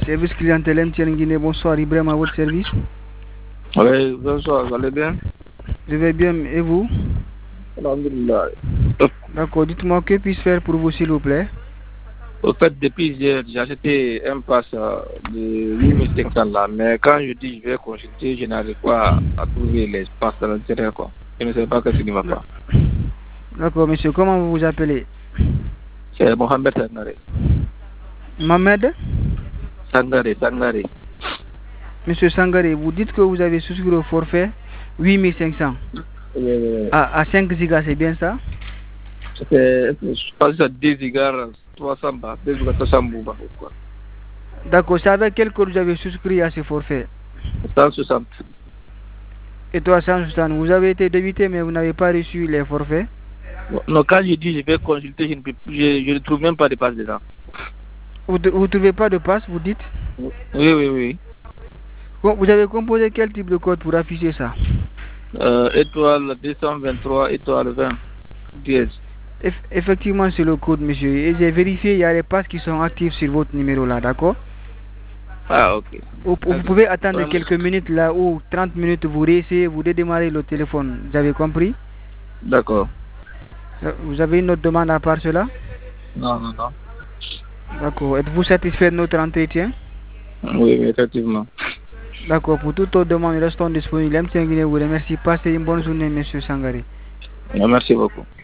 Service clientèle MTN Guinée, bonsoir. Ibrahim à votre service. Oui, bonsoir, vous allez bien? Je vais bien, et vous? Alhamdulillah. D'accord, dites-moi que puis-je faire pour vous, s'il vous plaît? Au fait, depuis hier, j'ai acheté un pass de 8500 là, mais quand je dis je vais consulter, je n'arrive pas à trouver les passes à l'intérieur, quoi. Je ne sais pas ce qui ne va pas. D'accord, monsieur, comment vous vous appelez? C'est Mohamed Sangare. Mohamed? Sangare. Monsieur Sangare, vous dites que vous avez souscrit au forfait 8500 à 5 gigas, c'est bien ça? Je pense à 10 gigas, 300 bahts, 2 gigas, 300 bahts, quoi. D'accord, c'est avec quel code vous avez souscrit à ce forfait? 160. Et toi, 160, vous avez été débité, mais vous n'avez pas reçu les forfaits? Non, quand je dis je vais consulter, je ne trouve même pas de passe dedans. Vous ne trouvez pas de passe, vous dites? Oui. Bon, vous avez composé quel type de code pour afficher ça? Étoile 223, étoile 20, 10. Effectivement, c'est le code, monsieur. Et j'ai vérifié, il y a les passes qui sont actives sur votre numéro là, d'accord? Ah, ok. Vous pouvez attendre quelques minutes là ou 30 minutes, vous réessayez, vous redémarrez le téléphone. Vous avez compris? D'accord. Vous avez une autre demande à part cela? Non. D'accord. Êtes-vous satisfait de notre entretien? Oui, effectivement. D'accord. Pour toute autre demande, restons disponibles. MTN Guinée vous remercie. Passez une bonne journée, monsieur Sangare. Merci beaucoup.